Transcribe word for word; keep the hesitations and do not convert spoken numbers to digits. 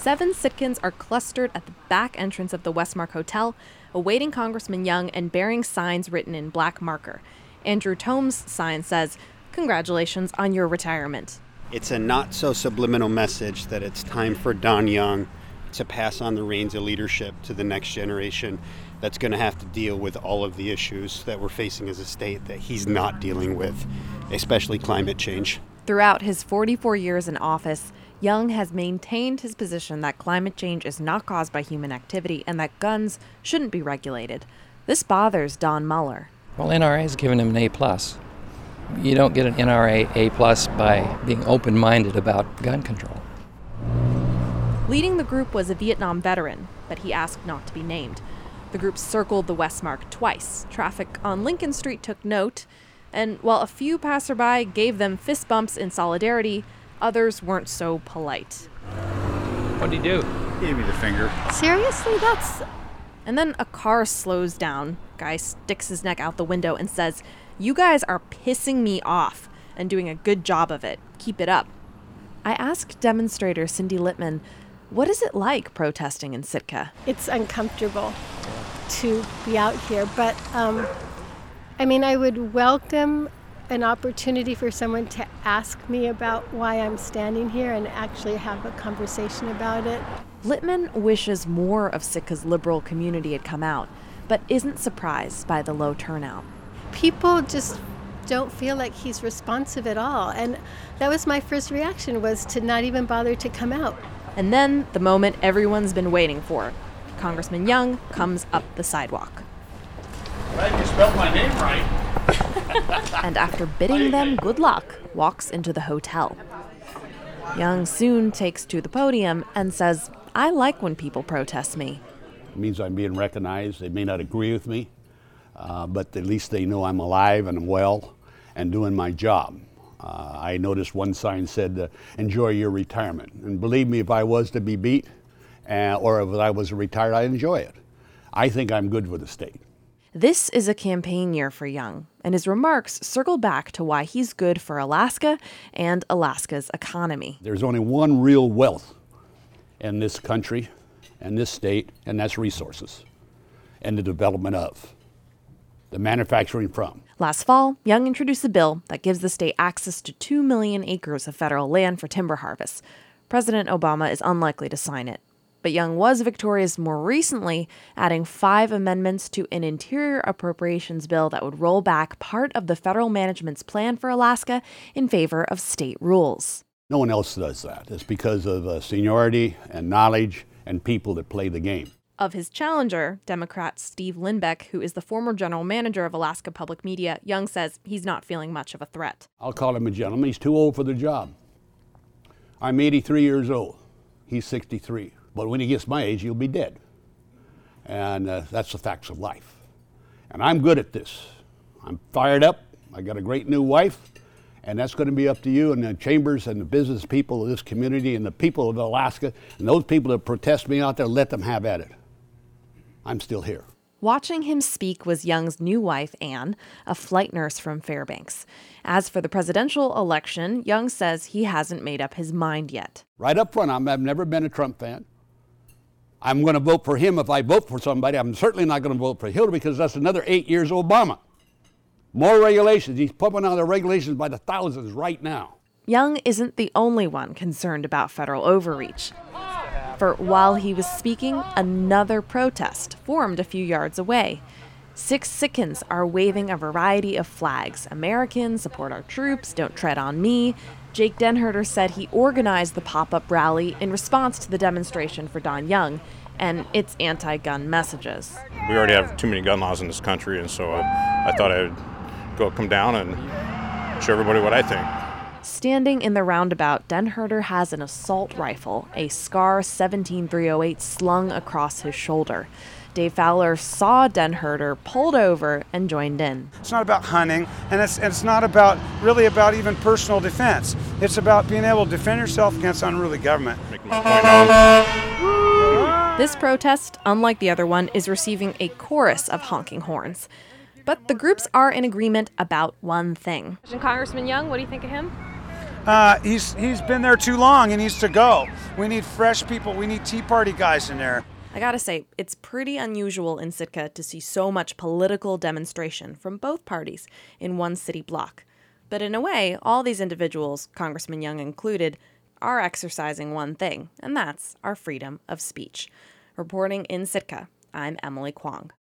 seven Sitkins are clustered at the back entrance of the Westmark Hotel, awaiting Congressman Young and bearing signs written in black marker. Andrew Tome's sign says, "Congratulations on your retirement." It's a not-so-subliminal message that it's time for Don Young to pass on the reins of leadership to the next generation that's going to have to deal with all of the issues that we're facing as a state that he's not dealing with, especially climate change. Throughout his forty-four years in office, Young has maintained his position that climate change is not caused by human activity and that guns shouldn't be regulated. This bothers Don Muller. Well, N R A has given him an A plus. You don't get an N R A A plus by being open-minded about gun control. Leading the group was a Vietnam veteran, but he asked not to be named. The group circled the Westmark twice. Traffic on Lincoln Street took note, and while a few passerby gave them fist bumps in solidarity, others weren't so polite. What'd he do? Gave me the finger. Seriously, that's... And then a car slows down. Guy sticks his neck out the window and says, "You guys are pissing me off and doing a good job of it. Keep it up." I asked demonstrator Cindy Littman, what is it like protesting in Sitka? It's uncomfortable to be out here, but um, I mean, I would welcome an opportunity for someone to ask me about why I'm standing here and actually have a conversation about it. Littman wishes more of Sitka's liberal community had come out, but isn't surprised by the low turnout. People just don't feel like he's responsive at all, and that was my first reaction, was to not even bother to come out. And then the moment everyone's been waiting for. Congressman Young comes up the sidewalk. Glad you spelled my name right. And after bidding them good luck, walks into the hotel. Young soon takes to the podium and says, "I like when people protest me." It means I'm being recognized. They may not agree with me, uh, but at least they know I'm alive and well and doing my job. Uh, I noticed one sign said, uh, "Enjoy your retirement." And believe me, if I was to be beat uh, or if I was retired, I'd enjoy it. I think I'm good for the state. This is a campaign year for Young, and his remarks circle back to why he's good for Alaska and Alaska's economy. There's only one real wealth in this country and this state, and that's resources and the development of, the manufacturing from. Last fall, Young introduced a bill that gives the state access to two million acres of federal land for timber harvest. President Obama is unlikely to sign it. But Young was victorious more recently, adding five amendments to an interior appropriations bill that would roll back part of the federal management's plan for Alaska in favor of state rules. No one else does that. It's because of uh, seniority and knowledge and people that play the game. Of his challenger, Democrat Steve Lindbeck, who is the former general manager of Alaska Public Media, Young says he's not feeling much of a threat. I'll call him a gentleman. He's too old for the job. I'm eighty-three years old. He's sixty-three. But when he gets my age, he'll be dead. And uh, that's the facts of life. And I'm good at this. I'm fired up. I got a great new wife. And that's going to be up to you and the chambers and the business people of this community and the people of Alaska. And those people that protest me out there, let them have at it. I'm still here. Watching him speak was Young's new wife, Anne, a flight nurse from Fairbanks. As for the presidential election, Young says he hasn't made up his mind yet. Right up front, I'm, I've never been a Trump fan. I'm going to vote for him if I vote for somebody. I'm certainly not going to vote for Hillary because that's another eight years Obama. More regulations. He's pumping out the regulations by the thousands right now. Young isn't the only one concerned about federal overreach. For while he was speaking, another protest formed a few yards away. Six Sitkins are waving a variety of flags. Americans, support our troops, don't tread on me. Jake Denherter said he organized the pop-up rally in response to the demonstration for Don Young and its anti-gun messages. We already have too many gun laws in this country, and so I, I thought I would go come down and show everybody what I think. Standing in the roundabout, Denherter has an assault rifle, a SCAR seventeen three oh eight slung across his shoulder. Dave Fowler saw Denherter, pulled over, and joined in. It's not about hunting, and it's, and it's not about really about even personal defense. It's about being able to defend yourself against unruly government. Making my point known. This protest, unlike the other one, is receiving a chorus of honking horns. But the groups are in agreement about one thing. Congressman Young, what do you think of him? uh, he's he's been there too long. He needs to go. We need fresh people. We need Tea Party guys in there. I gotta say, it's pretty unusual in Sitka to see so much political demonstration from both parties in one city block. But in a way, all these individuals, Congressman Young included, are exercising one thing, and that's our freedom of speech. Reporting in Sitka, I'm Emily Kwong.